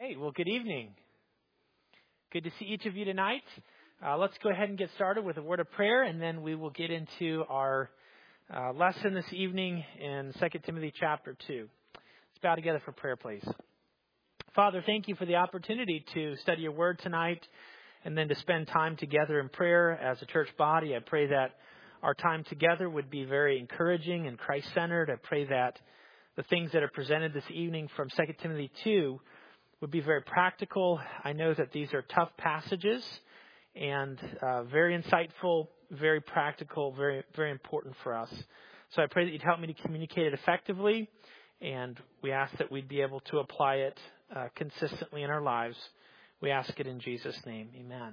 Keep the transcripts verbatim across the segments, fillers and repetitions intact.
right. Well, good evening. Good to see each of you tonight. Uh, let's go ahead and get started with a word of prayer, and then we will get into our uh, lesson this evening in Second Timothy chapter two. Let's bow together for prayer, please. Father, thank you for the opportunity to study your word tonight and then to spend time together in prayer as a church body. I pray that our time together would be very encouraging and Christ-centered. I pray that the things that are presented this evening from Second Timothy two would be very practical. I know that these are tough passages and uh, very insightful, very practical, very, very important for us. So I pray that you'd help me to communicate it effectively, and we ask that we'd be able to apply it uh, consistently in our lives. We ask it in Jesus' name. Amen.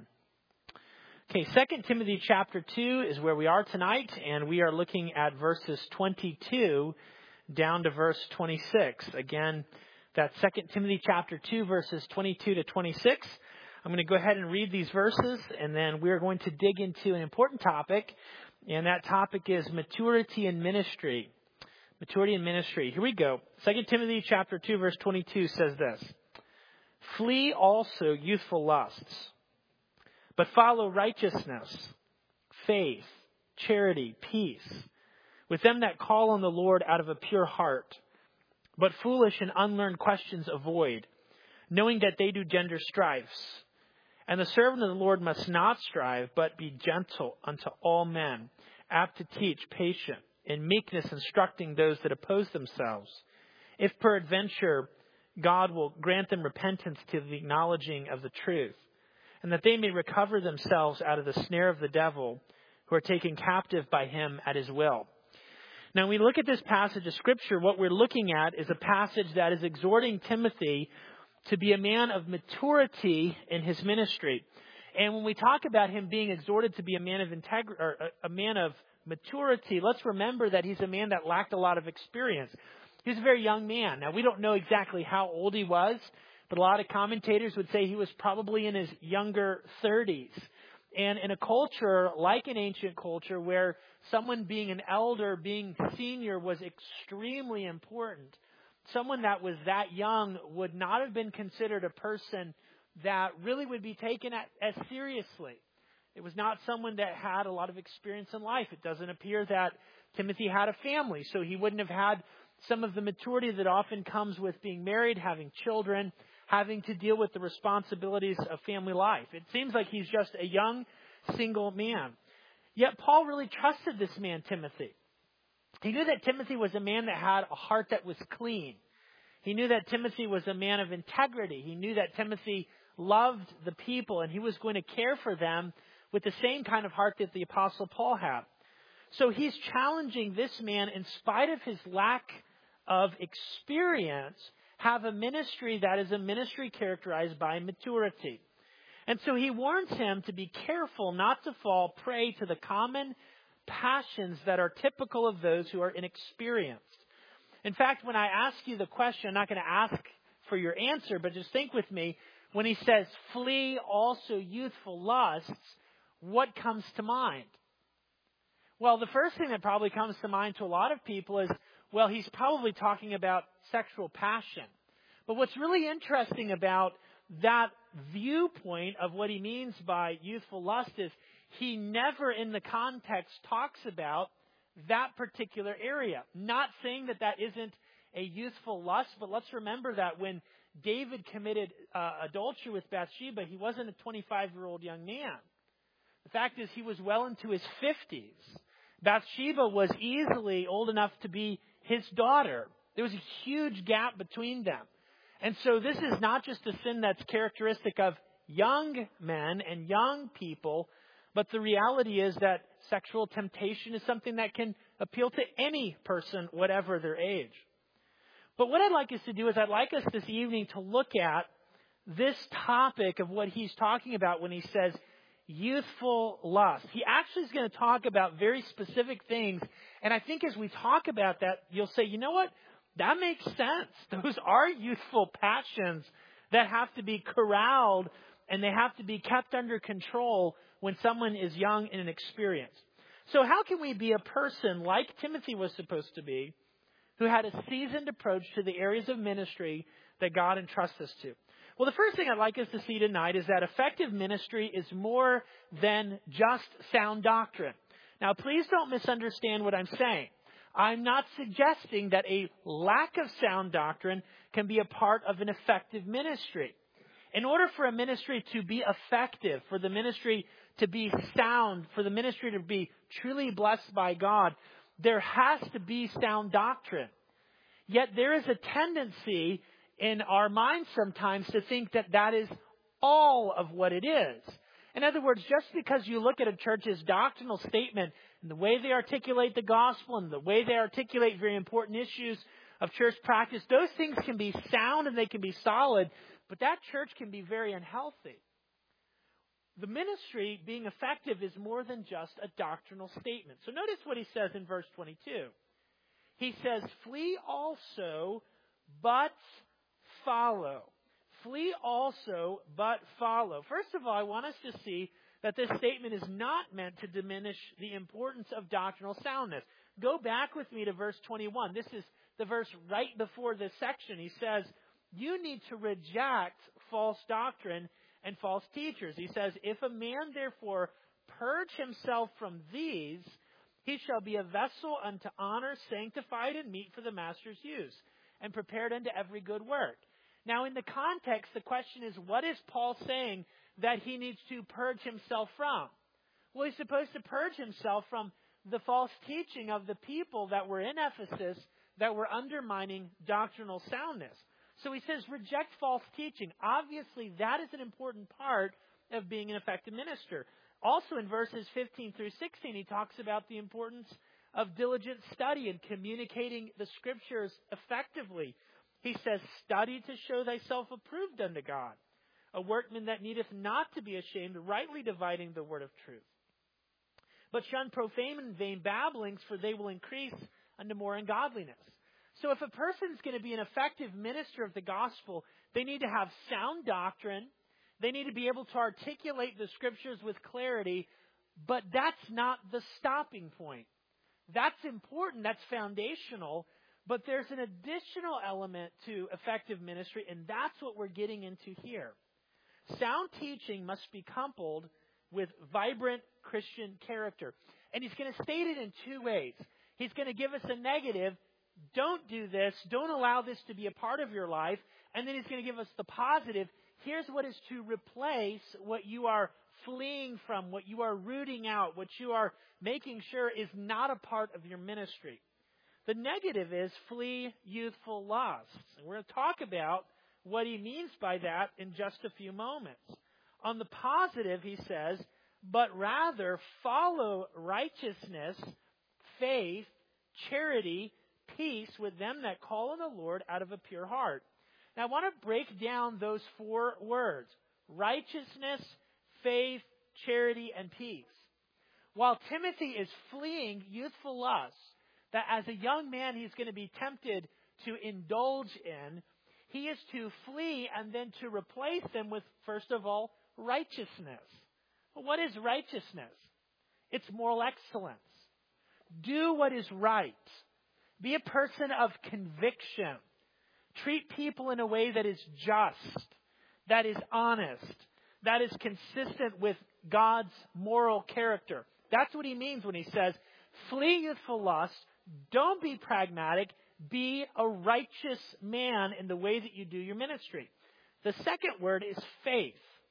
Okay, Second Timothy chapter two is where we are tonight, and we are looking at verses twenty-two down to verse twenty-six. Again, that's Second Timothy chapter two, verses twenty-two to twenty-six. I'm going to go ahead and read these verses, and then we're going to dig into an important topic, and that topic is maturity in ministry. Maturity in ministry. Here we go. Second Timothy chapter two, verse twenty-two says this: "Flee also youthful lusts, but follow righteousness, faith, charity, peace, with them that call on the Lord out of a pure heart. But foolish and unlearned questions avoid, knowing that they do gender strifes. And the servant of the Lord must not strive, but be gentle unto all men, apt to teach, patient, in meekness instructing those that oppose themselves. If peradventure God will grant them repentance to the acknowledging of the truth, and that they may recover themselves out of the snare of the devil, who are taken captive by him at his will." Now, when we look at this passage of Scripture, what we're looking at is a passage that is exhorting Timothy to be a man of maturity in his ministry. And when we talk about him being exhorted to be a man of integrity, or a man of maturity, let's remember that he's a man that lacked a lot of experience. He was a very young man. Now, we don't know exactly how old he was, but a lot of commentators would say he was probably in his younger thirties. And in a culture like an ancient culture where someone being an elder, being senior was extremely important, someone that was that young would not have been considered a person that really would be taken as seriously. It was not someone that had a lot of experience in life. It doesn't appear that Timothy had a family, so he wouldn't have had some of the maturity that often comes with being married, having children, having to deal with the responsibilities of family life. It seems like he's just a young, single man. Yet Paul really trusted this man, Timothy. He knew that Timothy was a man that had a heart that was clean. He knew that Timothy was a man of integrity. He knew that Timothy loved the people, and he was going to care for them with the same kind of heart that the Apostle Paul had. So he's challenging this man, in spite of his lack of experience, have a ministry that is a ministry characterized by maturity. And so he warns him to be careful not to fall prey to the common passions that are typical of those who are inexperienced. In fact, when I ask you the question, I'm not going to ask for your answer, but just think with me. When he says, "Flee also youthful lusts," what comes to mind? Well, the first thing that probably comes to mind to a lot of people is, well, he's probably talking about sexual passion. But what's really interesting about that viewpoint of what he means by youthful lust is he never in the context talks about that particular area. Not saying that that isn't a youthful lust, but let's remember that when David committed uh, adultery with Bathsheba, he wasn't a twenty-five-year-old young man. The fact is he was well into his fifties. Bathsheba was easily old enough to be his daughter. There was a huge gap between them. And so this is not just a sin that's characteristic of young men and young people, but the reality is that sexual temptation is something that can appeal to any person, whatever their age. But what I'd like us to do is I'd like us this evening to look at this topic of what he's talking about when he says youthful lust. He actually is going to talk about very specific things. And I think as we talk about that, you'll say, you know what? That makes sense. Those are youthful passions that have to be corralled and they have to be kept under control when someone is young and inexperienced. So how can we be a person like Timothy was supposed to be, who had a seasoned approach to the areas of ministry that God entrusts us to? Well, the first thing I'd like us to see tonight is that effective ministry is more than just sound doctrine. Now, please don't misunderstand what I'm saying. I'm not suggesting that a lack of sound doctrine can be a part of an effective ministry. In order for a ministry to be effective, for the ministry to be sound, for the ministry to be truly blessed by God, there has to be sound doctrine. Yet there is a tendency in our minds sometimes to think that that is all of what it is. In other words, just because you look at a church's doctrinal statement and the way they articulate the gospel and the way they articulate very important issues of church practice, those things can be sound and they can be solid, but that church can be very unhealthy. The ministry being effective is more than just a doctrinal statement. So notice what he says in verse twenty-two. He says, flee also, but follow. Flee also, but follow. First of all, I want us to see that this statement is not meant to diminish the importance of doctrinal soundness. Go back with me to verse twenty-one. This is the verse right before this section. He says, you need to reject false doctrine and false teachers. He says, if a man therefore purge himself from these, he shall be a vessel unto honor, sanctified and meet for the master's use, and prepared unto every good work. Now, in the context, the question is, what is Paul saying that he needs to purge himself from? Well, he's supposed to purge himself from the false teaching of the people that were in Ephesus that were undermining doctrinal soundness. So he says, reject false teaching. Obviously, that is an important part of being an effective minister. Also in verses fifteen through sixteen, he talks about the importance of diligent study and communicating the Scriptures effectively. He says, study to show thyself approved unto God, a workman that needeth not to be ashamed, rightly dividing the word of truth. But shun profane and vain babblings, for they will increase unto more ungodliness. So if a person's going to be an effective minister of the gospel, they need to have sound doctrine. They need to be able to articulate the Scriptures with clarity, but that's not the stopping point. That's important. That's foundational. But there's an additional element to effective ministry, and that's what we're getting into here. Sound teaching must be coupled with vibrant Christian character. And he's going to state it in two ways. He's going to give us a negative, don't do this, don't allow this to be a part of your life. And then he's going to give us the positive, here's what is to replace what you are fleeing from, what you are rooting out, what you are making sure is not a part of your ministry. The negative is flee youthful lusts. And we're going to talk about what he means by that in just a few moments. On the positive, he says, but rather follow righteousness, faith, charity, peace with them that call on the Lord out of a pure heart. Now, I want to break down those four words: righteousness, faith, charity, and peace. While Timothy is fleeing youthful lusts that as a young man he's going to be tempted to indulge in, he is to flee and then to replace them with, first of all, righteousness. Well, what is righteousness? It's moral excellence. Do what is right. Be a person of conviction. Treat people in a way that is just, that is honest, that is consistent with God's moral character. That's what he means when he says, flee youthful lust, don't be pragmatic, be a righteous man in the way that you do your ministry. The second word is faith.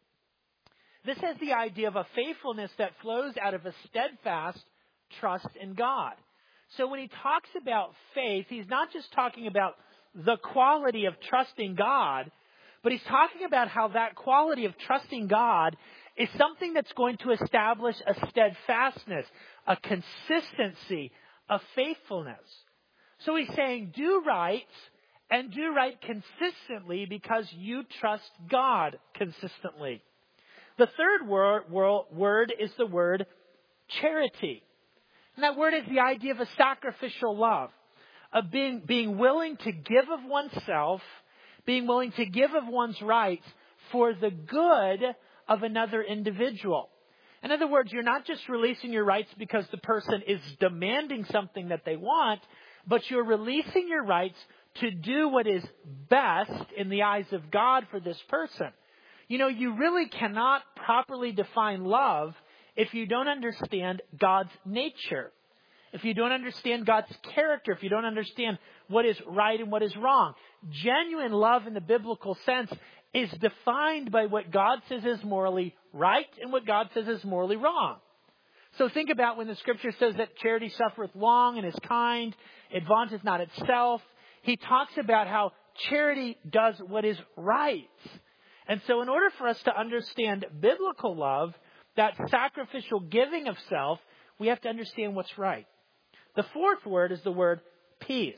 This has the idea of a faithfulness that flows out of a steadfast trust in God. So when he talks about faith, he's not just talking about the quality of trusting God, but he's talking about how that quality of trusting God is something that's going to establish a steadfastness, a consistency, a faithfulness. So he's saying, do right and do right consistently because you trust God consistently. The third word, word is the word charity. And that word is the idea of a sacrificial love, of being, being willing to give of oneself, being willing to give of one's rights for the good of another individual. In other words, you're not just releasing your rights because the person is demanding something that they want, but you're releasing your rights to do what is best in the eyes of God for this person. You know, you really cannot properly define love if you don't understand God's nature. If you don't understand God's character, if you don't understand what is right and what is wrong. Genuine love in the biblical sense is defined by what God says is morally right and what God says is morally wrong. So think about when the scripture says that charity suffereth long and is kind, it vaunteth not itself. He talks about how charity does what is right. And so in order for us to understand biblical love, that sacrificial giving of self, we have to understand what's right. The fourth word is the word peace.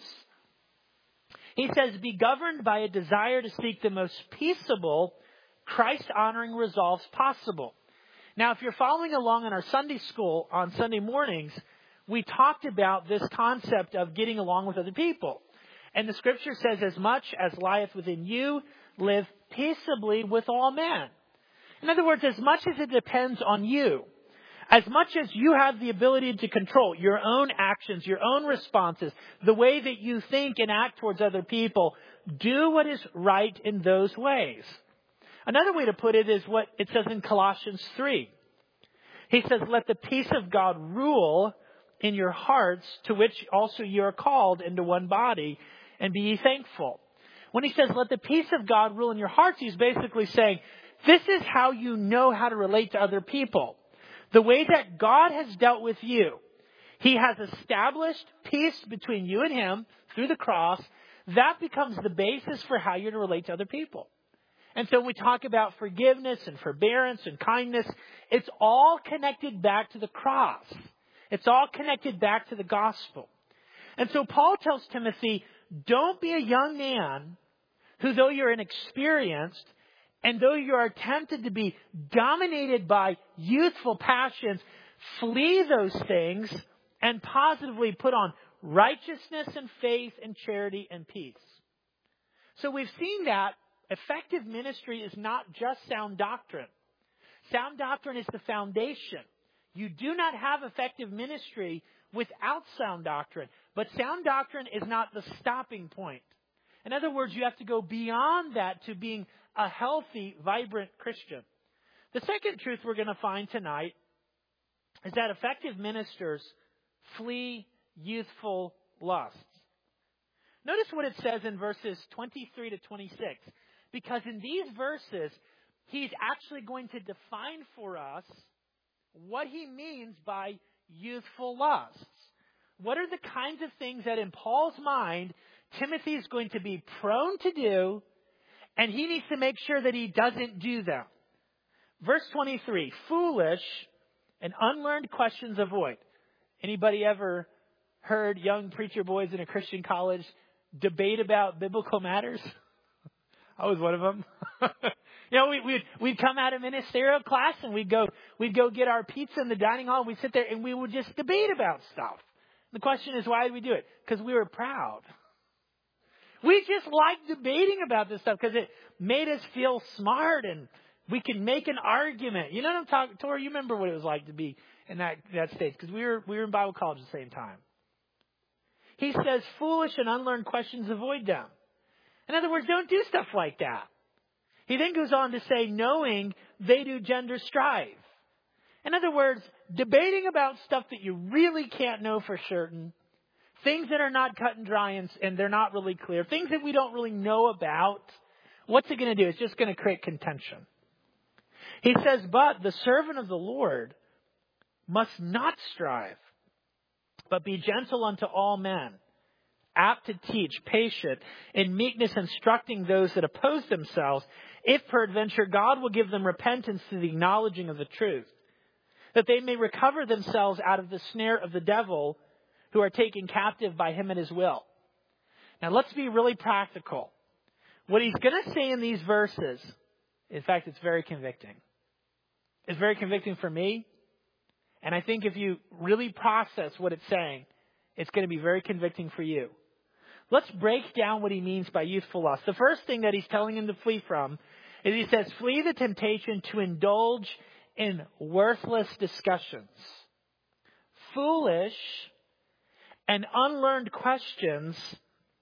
He says, be governed by a desire to seek the most peaceable, Christ-honoring resolves possible. Now, if you're following along in our Sunday school on Sunday mornings, we talked about this concept of getting along with other people. And the scripture says, as much as lieth within you, live peaceably with all men. In other words, as much as it depends on you, as much as you have the ability to control your own actions, your own responses, the way that you think and act towards other people, do what is right in those ways. Another way to put it is what it says in Colossians three. He says, let the peace of God rule in your hearts, to which also you are called into one body, and be ye thankful. When he says, let the peace of God rule in your hearts, he's basically saying, this is how you know how to relate to other people. The way that God has dealt with you. He has established peace between you and him through the cross. That becomes the basis for how you're to relate to other people. And so when we talk about forgiveness and forbearance and kindness, it's all connected back to the cross. It's all connected back to the gospel. And so Paul tells Timothy, don't be a young man who, though you're inexperienced, and though you are tempted to be dominated by youthful passions, flee those things and positively put on righteousness and faith and charity and peace. So we've seen that effective ministry is not just sound doctrine. Sound doctrine is the foundation. You do not have effective ministry without sound doctrine. But sound doctrine is not the stopping point. In other words, you have to go beyond that to being a healthy, vibrant Christian. The second truth we're going to find tonight is that effective ministers flee youthful lusts. Notice what it says in verses twenty-three to twenty-six. Because in these verses, he's actually going to define for us what he means by youthful lusts. What are the kinds of things that in Paul's mind, Timothy is going to be prone to do, and he needs to make sure that he doesn't do them. Verse twenty-three, foolish and unlearned questions avoid. Anybody ever heard young preacher boys in a Christian college debate about biblical matters? I was one of them. you know, we, we'd, we'd come out of ministerial class and we'd go, we'd go get our pizza in the dining hall. We'd sit there and we would just debate about stuff. The question is, why did we do it? Because we were proud. We just liked debating about this stuff because it made us feel smart and we could make an argument. You know what I'm talking, Tori? You remember what it was like to be in that, that stage because we were, we were in Bible college at the same time. He says, foolish and unlearned questions, avoid them. In other words, don't do stuff like that. He then goes on to say, knowing they do gender strive. In other words, debating about stuff that you really can't know for certain, things that are not cut and dry and, and they're not really clear, things that we don't really know about, what's it going to do? It's just going to create contention. He says, but the servant of the Lord must not strive, but be gentle unto all men, apt to teach, patient, in meekness instructing those that oppose themselves, if peradventure God will give them repentance to the acknowledging of the truth, that they may recover themselves out of the snare of the devil, who are taken captive by him at his will. Now let's be really practical. What he's going to say in these verses, in fact, it's very convicting. It's very convicting for me. And I think if you really process what it's saying, it's going to be very convicting for you. Let's break down what he means by youthful lust. The first thing that he's telling him to flee from is he says, flee the temptation to indulge in worthless discussions. Foolish and unlearned questions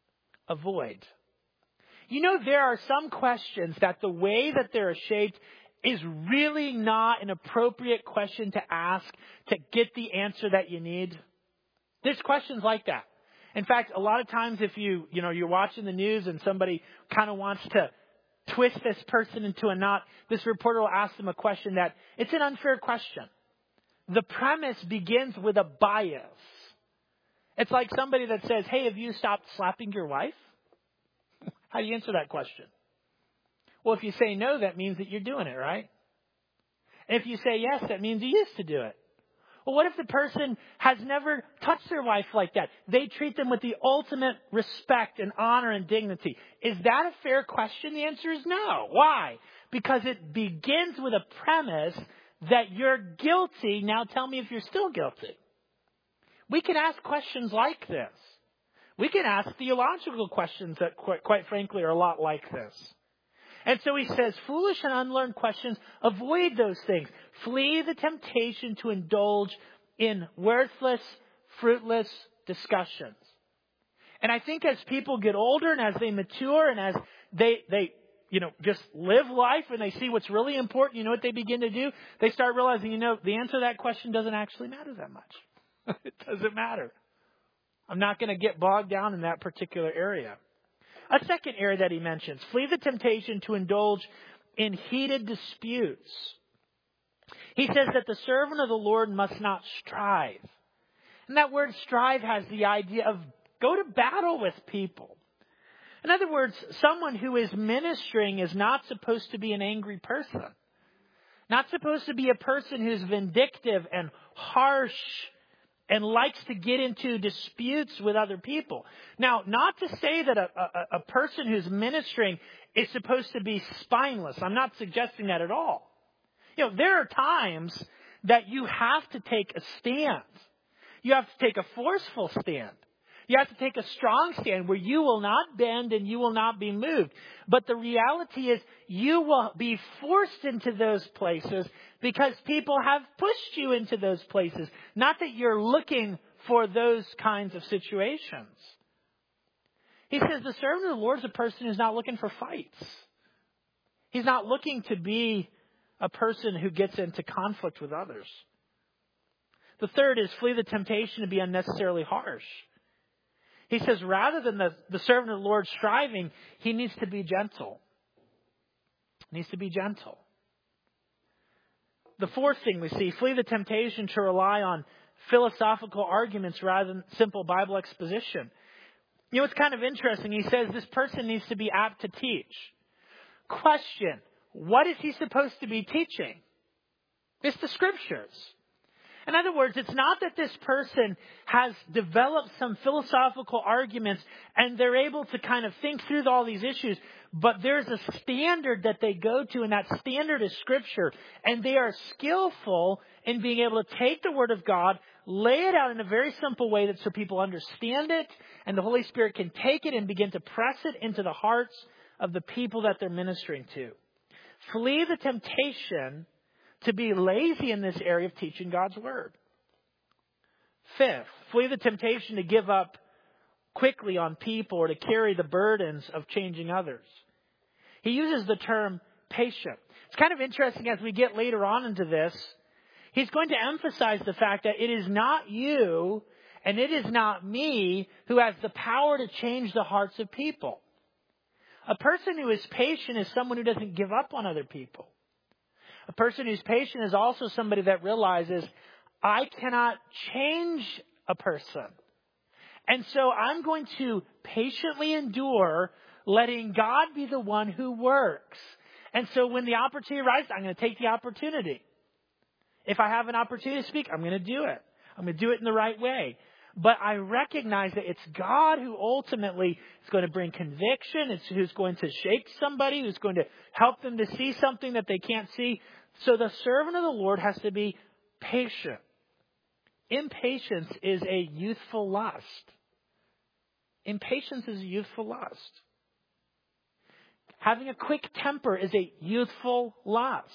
avoid. You know, there are some questions that the way that they're shaped is really not an appropriate question to ask to get the answer that you need. There's questions like that. In fact, a lot of times if you, you know, you're watching the news and somebody kind of wants to twist this person into a knot, this reporter will ask them a question that it's an unfair question. The premise begins with a bias. It's like somebody that says, hey, have you stopped slapping your wife? How do you answer that question? Well, if you say no, that means that you're doing it, right? And if you say yes, that means you used to do it. Well, what if the person has never touched their wife like that? They treat them with the ultimate respect and honor and dignity. Is that a fair question? The answer is no. Why? Because it begins with a premise that you're guilty. Now tell me if you're still guilty. We can ask questions like this. We can ask theological questions that, quite, quite frankly, are a lot like this. And so he says, foolish and unlearned questions, avoid those things. Flee the temptation to indulge in worthless, fruitless discussions. And I think as people get older and as they mature and as they, they, you know, just live life and they see what's really important, you know what they begin to do? They start realizing, you know, the answer to that question doesn't actually matter that much. It doesn't matter. I'm not going to get bogged down in that particular area. A second area that he mentions, flee the temptation to indulge in heated disputes. He says that the servant of the Lord must not strive. And that word strive has the idea of go to battle with people. In other words, someone who is ministering is not supposed to be an angry person. Not supposed to be a person who's vindictive and harsh and likes to get into disputes with other people. Now, not to say that a, a, a person who's ministering is supposed to be spineless. I'm not suggesting that at all. You know, there are times that you have to take a stand. You have to take a forceful stand. You have to take a strong stand where you will not bend and you will not be moved. But the reality is you will be forced into those places because people have pushed you into those places. Not that you're looking for those kinds of situations. He says the servant of the Lord is a person who's not looking for fights. He's not looking to be a person who gets into conflict with others. The third is flee the temptation to be unnecessarily harsh. He says rather than the, the servant of the Lord striving, he needs to be gentle. He needs to be gentle. The fourth thing we see, flee the temptation to rely on philosophical arguments rather than simple Bible exposition. You know, it's kind of interesting. He says this person needs to be apt to teach. Question, what is he supposed to be teaching? It's the Scriptures. In other words, it's not that this person has developed some philosophical arguments and they're able to kind of think through all these issues, but there's a standard that they go to, and that standard is Scripture. And they are skillful in being able to take the Word of God, lay it out in a very simple way that so people understand it, and the Holy Spirit can take it and begin to press it into the hearts of the people that they're ministering to. Flee the temptation to be lazy in this area of teaching God's Word. Fifth, flee the temptation to give up quickly on people or to carry the burdens of changing others. He uses the term patient. It's kind of interesting as we get later on into this. He's going to emphasize the fact that it is not you and it is not me who has the power to change the hearts of people. A person who is patient is someone who doesn't give up on other people. A person who's patient is also somebody that realizes, I cannot change a person. And so I'm going to patiently endure, letting God be the one who works. And so when the opportunity arises, I'm going to take the opportunity. If I have an opportunity to speak, I'm going to do it. I'm going to do it in the right way. But I recognize that it's God who ultimately is going to bring conviction. It's who's going to shake somebody, who's going to help them to see something that they can't see. So the servant of the Lord has to be patient. Impatience is a youthful lust. Impatience is a youthful lust. Having a quick temper is a youthful lust.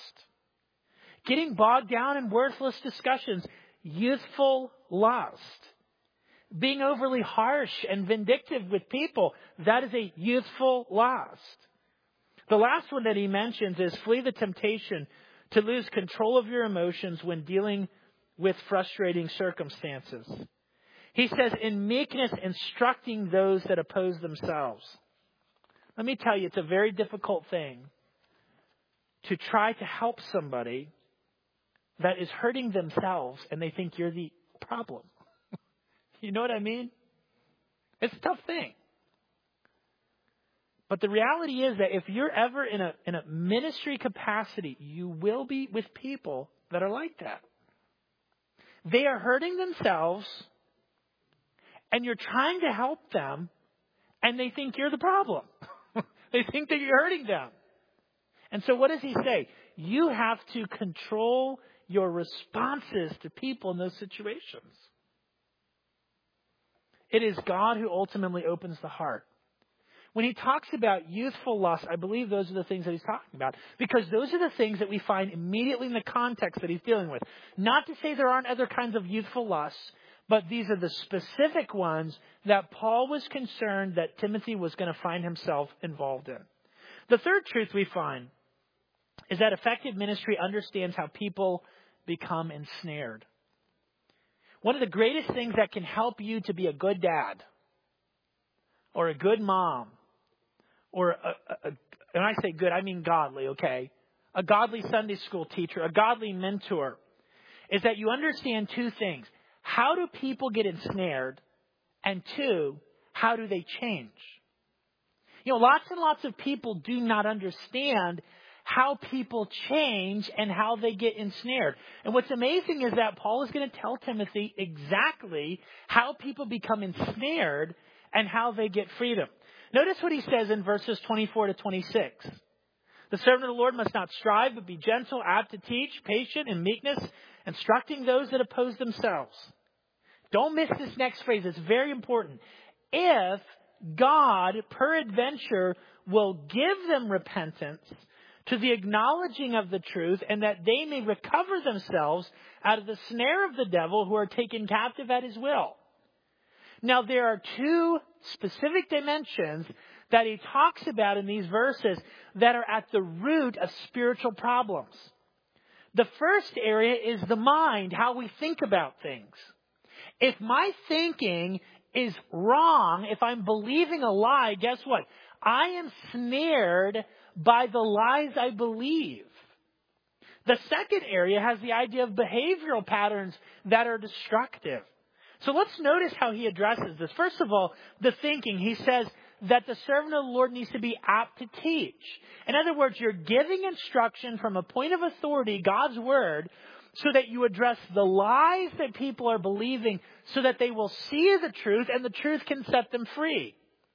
Getting bogged down in worthless discussions, youthful lust. Being overly harsh and vindictive with people, that is a youthful lust. The last one that he mentions is flee the temptation to lose control of your emotions when dealing with frustrating circumstances. He says, in meekness, instructing those that oppose themselves. Let me tell you, it's a very difficult thing to try to help somebody that is hurting themselves and they think you're the problem. You know what I mean? It's a tough thing. But the reality is that if you're ever in a in a ministry capacity, you will be with people that are like that. They are hurting themselves, and you're trying to help them, and they think you're the problem. They think that you're hurting them. And so what does he say? You have to control your responses to people in those situations. It is God who ultimately opens the heart. When he talks about youthful lust, I believe those are the things that he's talking about. Because those are the things that we find immediately in the context that he's dealing with. Not to say there aren't other kinds of youthful lusts, but these are the specific ones that Paul was concerned that Timothy was going to find himself involved in. The third truth we find is that effective ministry understands how people become ensnared. One of the greatest things that can help you to be a good dad or a good mom or, a, a, a, and I say good, I mean godly, okay? A godly Sunday school teacher, a godly mentor, is that you understand two things. How do people get ensnared? And two, how do they change? You know, lots and lots of people do not understand how people change and how they get ensnared. And what's amazing is that Paul is going to tell Timothy exactly how people become ensnared and how they get freedom. Notice what he says in verses twenty-four to twenty-six. The servant of the Lord must not strive, but be gentle, apt to teach, patient in meekness, instructing those that oppose themselves. Don't miss this next phrase. It's very important. If God, peradventure, will give them repentance to the acknowledging of the truth, and that they may recover themselves out of the snare of the devil who are taken captive at his will. Now, there are two specific dimensions that he talks about in these verses that are at the root of spiritual problems. The first area is the mind, how we think about things. If my thinking is wrong, if I'm believing a lie, guess what? I am snared by the lies I believe. The second area has the idea of behavioral patterns that are destructive. So let's notice how he addresses this. First of all, the thinking. He says that the servant of the Lord needs to be apt to teach. In other words, you're giving instruction from a point of authority, God's word, so that you address the lies that people are believing so that they will see the truth and the truth can set them free.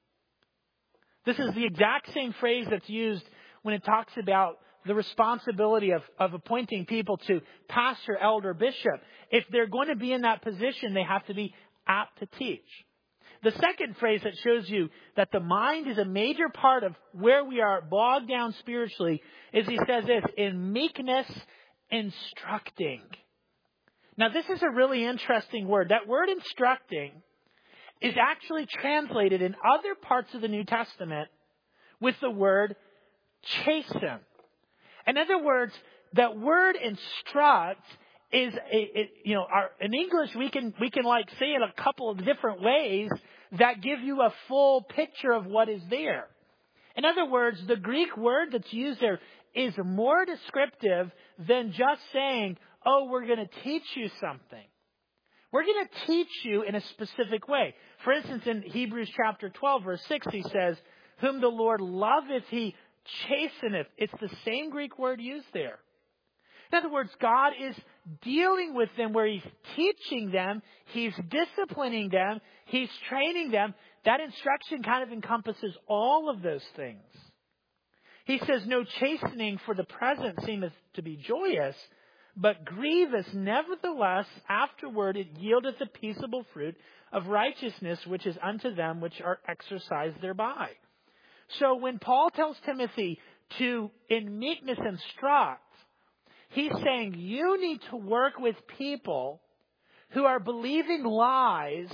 This is the exact same phrase that's used when it talks about the responsibility of, of appointing people to pastor, elder, bishop. If they're going to be in that position, they have to be apt to teach. The second phrase that shows you that the mind is a major part of where we are bogged down spiritually is he says this, in meekness, instructing. Now, this is a really interesting word. That word instructing is actually translated in other parts of the New Testament with the word chasten. In other words, that word instruct is a, it, you know, our, in English we can we can like say it a couple of different ways that give you a full picture of what is there. In other words, the Greek word that's used there is more descriptive than just saying, "Oh, we're going to teach you something." We're going to teach you in a specific way. For instance, in Hebrews chapter twelve, verse six, he says, "Whom the Lord loveth, he chasteneth." It's the same Greek word used there. In other words, God is dealing with them where he's teaching them, he's disciplining them, he's training them. That instruction kind of encompasses all of those things. He says, "No chastening for the present seemeth to be joyous, but grievous. Nevertheless, afterward it yieldeth the peaceable fruit of righteousness, which is unto them which are exercised thereby." So when Paul tells Timothy to, in meekness, instruct, he's saying you need to work with people who are believing lies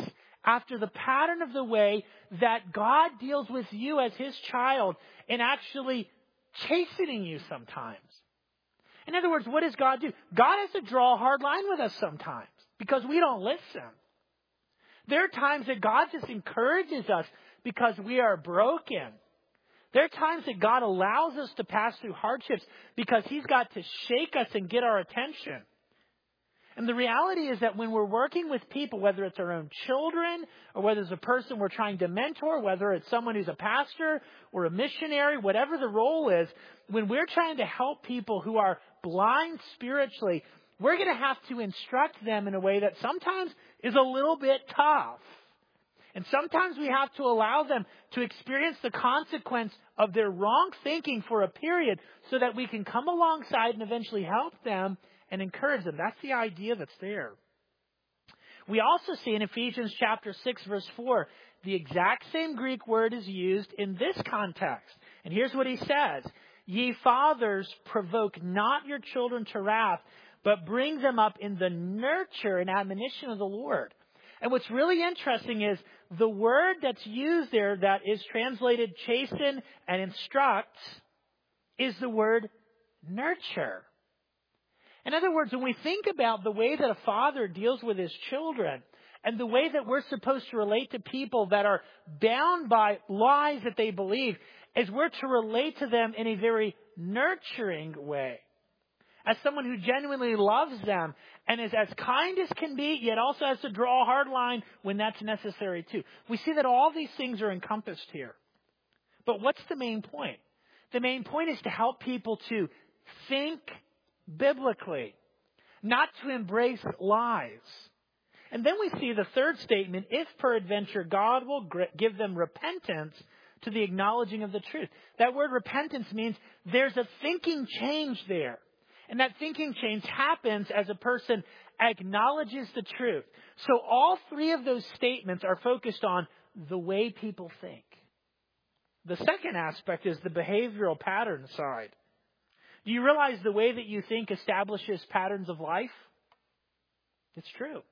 after the pattern of the way that God deals with you as His child in actually chastening you sometimes. In other words, what does God do? God has to draw a hard line with us sometimes because we don't listen. There are times that God just encourages us because we are broken. There are times that God allows us to pass through hardships because He's got to shake us and get our attention. And the reality is that when we're working with people, whether it's our own children or whether it's a person we're trying to mentor, whether it's someone who's a pastor or a missionary, whatever the role is, when we're trying to help people who are blind spiritually, we're going to have to instruct them in a way that sometimes is a little bit tough. And sometimes we have to allow them to experience the consequence of their wrong thinking for a period so that we can come alongside and eventually help them and encourage them. That's the idea that's there. We also see in Ephesians chapter six, verse four, the exact same Greek word is used in this context. And here's what he says. Ye fathers, provoke not your children to wrath, but bring them up in the nurture and admonition of the Lord. And what's really interesting is the word that's used there that is translated chasten and instruct is the word nurture. In other words, when we think about the way that a father deals with his children and the way that we're supposed to relate to people that are bound by lies that they believe, is we're to relate to them in a very nurturing way. As someone who genuinely loves them and is as kind as can be, yet also has to draw a hard line when that's necessary too. We see that all these things are encompassed here. But what's the main point? The main point is to help people to think biblically, not to embrace lies. And then we see the third statement, if peradventure God will give them repentance to the acknowledging of the truth. That word repentance means there's a thinking change there. And that thinking change happens as a person acknowledges the truth. So all three of those statements are focused on the way people think. The second aspect is the behavioral pattern side. Do you realize the way that you think establishes patterns of life? It's true.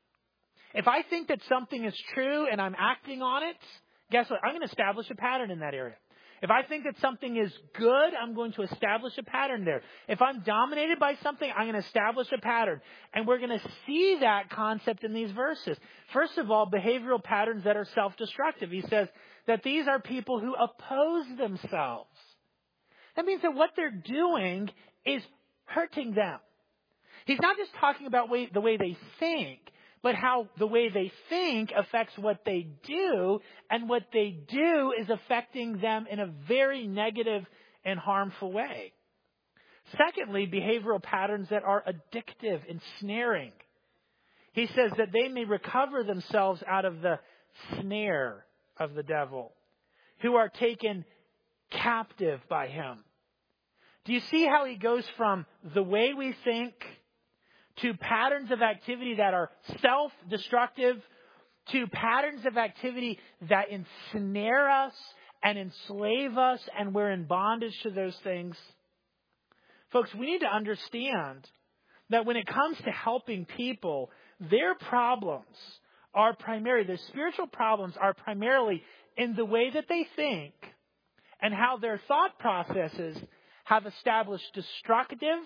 If I think that something is true and I'm acting on it, guess what? I'm going to establish a pattern in that area. If I think that something is good, I'm going to establish a pattern there. If I'm dominated by something, I'm going to establish a pattern. And we're going to see that concept in these verses. First of all, behavioral patterns that are self-destructive. He says that these are people who oppose themselves. That means that what they're doing is hurting them. He's not just talking about way, the way they think, but how the way they think affects what they do, and what they do is affecting them in a very negative and harmful way. Secondly, behavioral patterns that are addictive, ensnaring. He says that they may recover themselves out of the snare of the devil, who are taken captive by him. Do you see how he goes from the way we think to patterns of activity that are self-destructive, to patterns of activity that ensnare us and enslave us, and we're in bondage to those things? Folks, we need to understand that when it comes to helping people, their problems are primarily, their spiritual problems are primarily in the way that they think and how their thought processes have established destructive,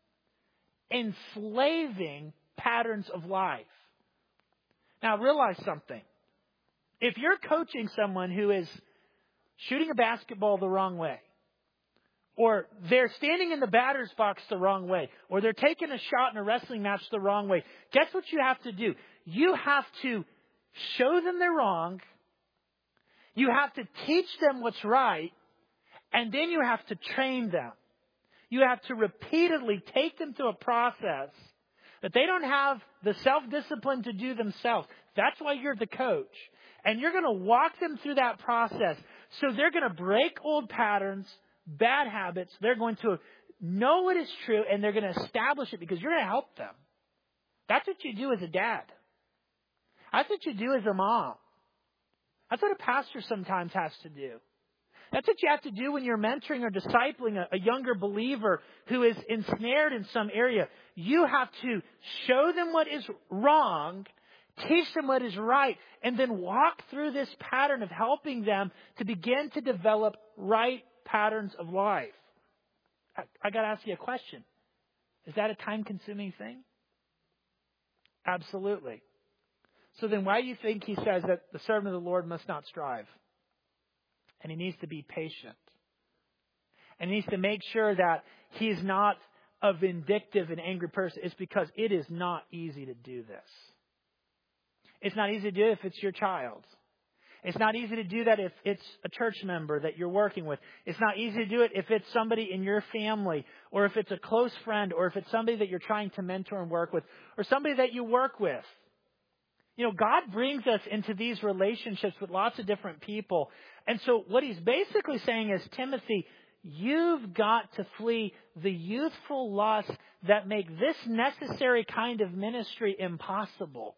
enslaving patterns of life. Now realize something. If you're coaching someone who is shooting a basketball the wrong way, or they're standing in the batter's box the wrong way, or they're taking a shot in a wrestling match the wrong way, guess what you have to do? You have to show them they're wrong. You have to teach them what's right. And then you have to train them. You have to repeatedly take them through a process that they don't have the self-discipline to do themselves. That's why you're the coach. And you're going to walk them through that process. So they're going to break old patterns, bad habits. They're going to know what is true, and they're going to establish it because you're going to help them. That's what you do as a dad. That's what you do as a mom. That's what a pastor sometimes has to do. That's what you have to do when you're mentoring or discipling a, a younger believer who is ensnared in some area. You have to show them what is wrong, Teach them what is right, and then walk through this pattern of helping them to begin to develop right patterns of life. I, I got to ask you a question. Is that a time-consuming thing? Absolutely. So then why do you think he says that the servant of the Lord must not strive? And he needs to be patient. And he needs to make sure that he's not a vindictive and angry person. It's because it is not easy to do this. It's not easy to do it if it's your child. It's not easy to do that if it's a church member that you're working with. It's not easy to do it if it's somebody in your family, or if it's a close friend, or if it's somebody that you're trying to mentor and work with, or somebody that you work with. You know, God brings us into these relationships with lots of different people. And so what he's basically saying is, Timothy, you've got to flee the youthful lusts that make this necessary kind of ministry impossible.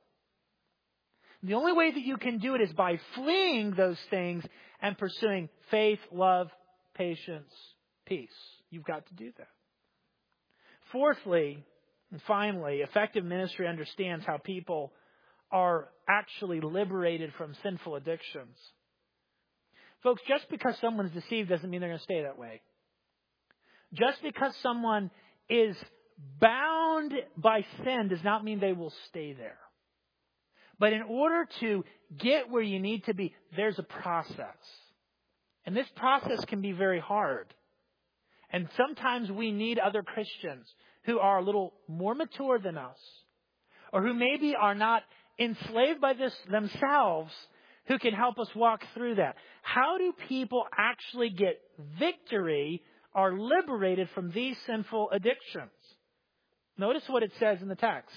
The only way that you can do it is by fleeing those things and pursuing faith, love, patience, peace. You've got to do that. Fourthly, and finally, effective ministry understands how people are actually liberated from sinful addictions. Folks, just because someone's deceived doesn't mean they're going to stay that way. Just because someone is bound by sin does not mean they will stay there. But in order to get where you need to be, there's a process. And this process can be very hard. And sometimes we need other Christians who are a little more mature than us, or who maybe are not enslaved by this themselves, who can help us walk through that. How do people actually get victory, are liberated from these sinful addictions? Notice what it says in the text.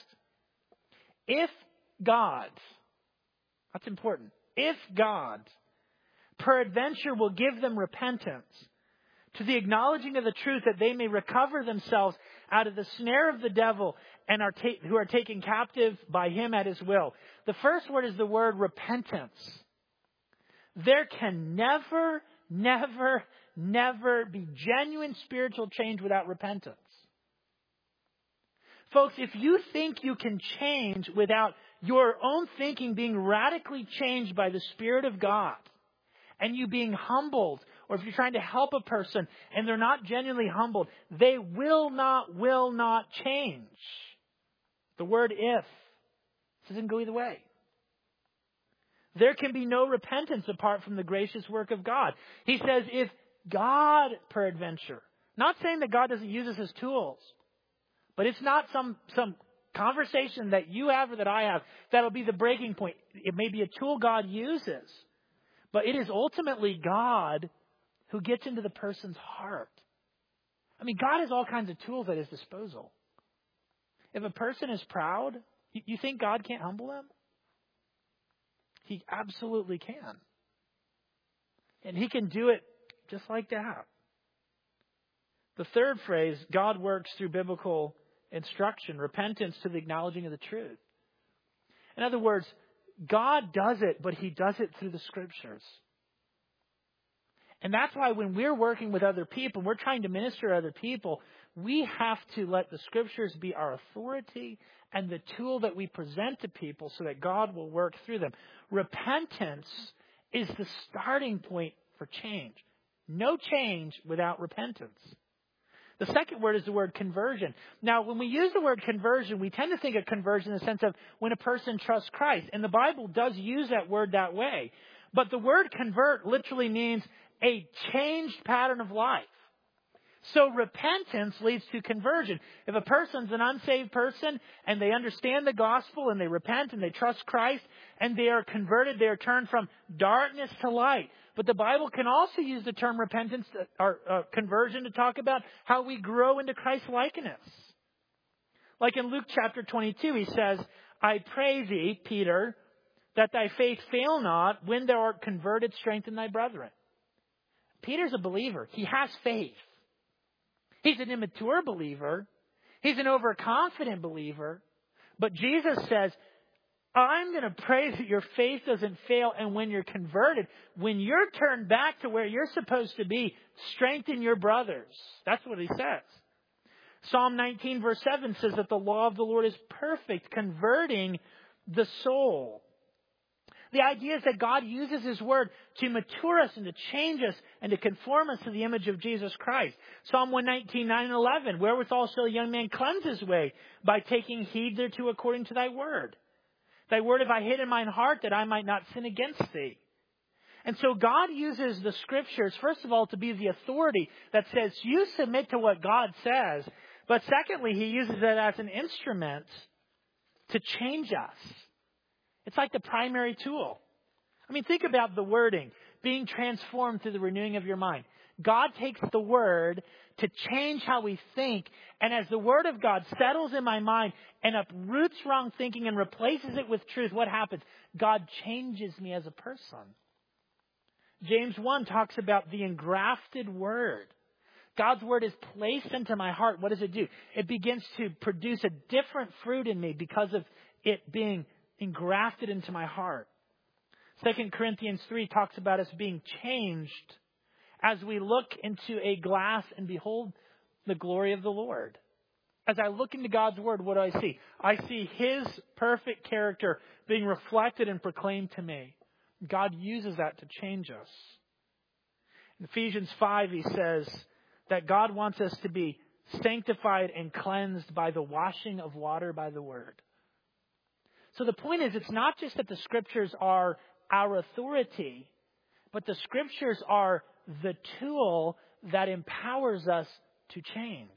If God, that's important, if God peradventure will give them repentance to the acknowledging of the truth, that they may recover themselves out of the snare of the devil, and are ta- who are taken captive by him at his will. The first word is the word repentance. There can never, never, never be genuine spiritual change without repentance. Folks, if you think you can change without your own thinking being radically changed by the Spirit of God, and you being humbled, or if you're trying to help a person and they're not genuinely humbled, they will not, will not change. The word if doesn't go either way. There can be no repentance apart from the gracious work of God. He says, if God peradventure, not saying that God doesn't use us as tools, but it's not some, some conversation that you have or that I have that'll be the breaking point. It may be a tool God uses, but it is ultimately God who gets into the person's heart. I mean, God has all kinds of tools at his disposal. If a person is proud, you think God can't humble them? He absolutely can. And he can do it just like that. The third phrase, God works through biblical instruction, repentance to the acknowledging of the truth. In other words, God does it, but he does it through the Scriptures. And that's why when we're working with other people, we're trying to minister to other people, we have to let the Scriptures be our authority and the tool that we present to people so that God will work through them. Repentance is the starting point for change. No change without repentance. The second word is the word conversion. Now, when we use the word conversion, we tend to think of conversion in the sense of when a person trusts Christ. And the Bible does use that word that way. But the word convert literally means a changed pattern of life. So repentance leads to conversion. If a person's an unsaved person and they understand the gospel and they repent and they trust Christ and they are converted, they are turned from darkness to light. But the Bible can also use the term repentance to, or uh, conversion to talk about how we grow into Christ's likeness. Like in Luke chapter twenty-two, he says, I pray thee, Peter, that thy faith fail not. When thou art converted, strengthen thy brethren. Peter's a believer. He has faith. He's an immature believer. He's an overconfident believer. But Jesus says, I'm going to pray that your faith doesn't fail. And when you're converted, when you're turned back to where you're supposed to be, strengthen your brothers. That's what he says. Psalm nineteen verse seven says that the law of the Lord is perfect, converting the soul. The idea is that God uses His Word to mature us and to change us and to conform us to the image of Jesus Christ. Psalm one nineteen, nine and eleven, wherewithal shall a young man cleanse his way? By taking heed thereto according to thy word. Thy word have I hid in mine heart that I might not sin against thee. And so God uses the Scriptures, first of all, to be the authority that says you submit to what God says. But secondly, He uses it as an instrument to change us. It's like the primary tool. I mean, think about the wording, being transformed through the renewing of your mind. God takes the Word to change how we think. And as the Word of God settles in my mind and uproots wrong thinking and replaces it with truth, what happens? God changes me as a person. James one talks about the engrafted Word. God's Word is placed into my heart. What does it do? It begins to produce a different fruit in me because of it being engrafted into my heart. Second Corinthians three talks about us being changed as we look into a glass and behold the glory of the Lord. As I look into God's Word, what do I see? I see His perfect character being reflected and proclaimed to me. God uses that to change us. In Ephesians five, he says that God wants us to be sanctified and cleansed by the washing of water by the Word. So the point is, it's not just that the Scriptures are our authority, but the Scriptures are the tool that empowers us to change.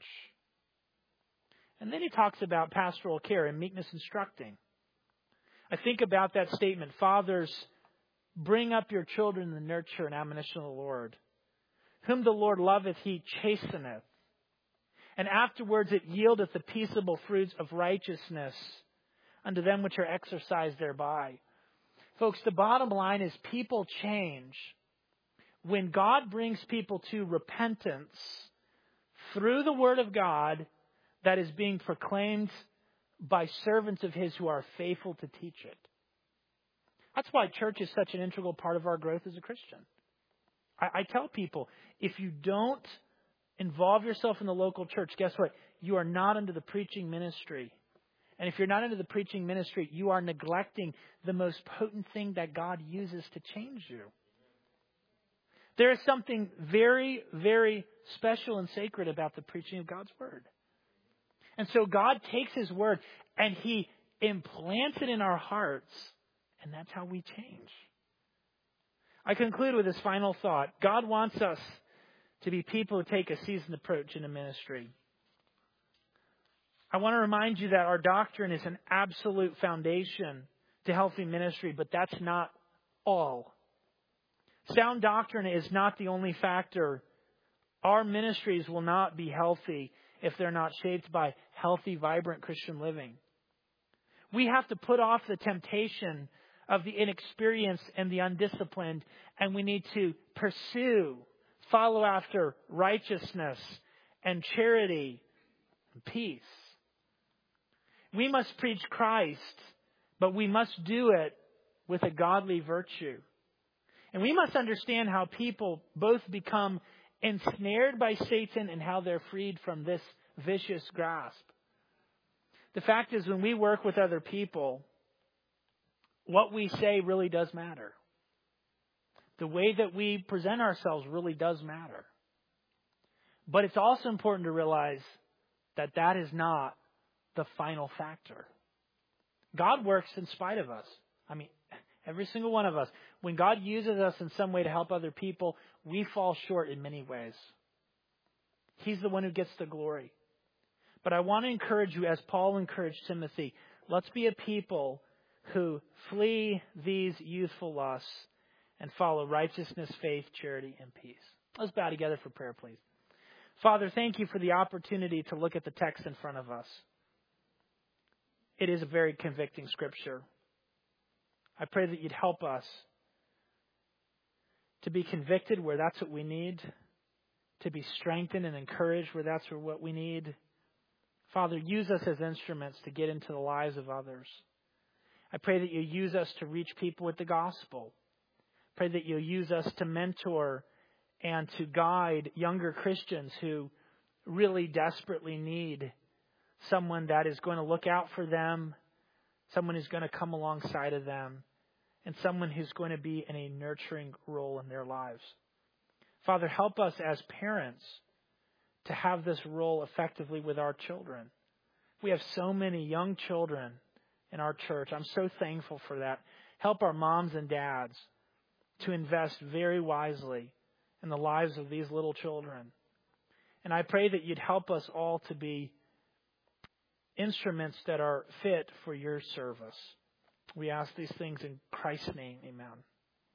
And then he talks about pastoral care and meekness instructing. I think about that statement, fathers, bring up your children in the nurture and admonition of the Lord. Whom the Lord loveth, He chasteneth. And afterwards it yieldeth the peaceable fruits of righteousness unto them which are exercised thereby. Folks, the bottom line is people change when God brings people to repentance through the Word of God that is being proclaimed by servants of His who are faithful to teach it. That's why church is such an integral part of our growth as a Christian. I, I tell people, if you don't involve yourself in the local church, guess what? You are not under the preaching ministry. And if you're not into the preaching ministry, you are neglecting the most potent thing that God uses to change you. There is something very, very special and sacred about the preaching of God's Word. And so God takes His Word and He implants it in our hearts, and that's how we change. I conclude with this final thought. God wants us to be people who take a seasoned approach into ministry. I want to remind you that our doctrine is an absolute foundation to healthy ministry, but that's not all. Sound doctrine is not the only factor. Our ministries will not be healthy if they're not shaped by healthy, vibrant Christian living. We have to put off the temptation of the inexperienced and the undisciplined, and we need to pursue, follow after righteousness and charity and peace. We must preach Christ, but we must do it with a godly virtue. And we must understand how people both become ensnared by Satan and how they're freed from this vicious grasp. The fact is, when we work with other people, what we say really does matter. The way that we present ourselves really does matter. But it's also important to realize that that is not the final factor. God works in spite of us. I mean, every single one of us. When God uses us in some way to help other people, we fall short in many ways. He's the one who gets the glory. But I want to encourage you, as Paul encouraged Timothy, let's be a people who flee these youthful lusts and follow righteousness, faith, charity, and peace. Let's bow together for prayer, please. Father, thank you for the opportunity to look at the text in front of us. It is a very convicting scripture. I pray that you'd help us to be convicted where that's what we need, to be strengthened and encouraged where that's what we need. Father, use us as instruments to get into the lives of others. I pray that you use us to reach people with the gospel. Pray that you'll use us to mentor and to guide younger Christians who really desperately need someone that is going to look out for them, someone who's going to come alongside of them, and someone who's going to be in a nurturing role in their lives. Father, help us as parents to have this role effectively with our children. We have so many young children in our church. I'm so thankful for that. Help our moms and dads to invest very wisely in the lives of these little children. And I pray that you'd help us all to be instruments that are fit for your service. We ask these things in Christ's name. Amen.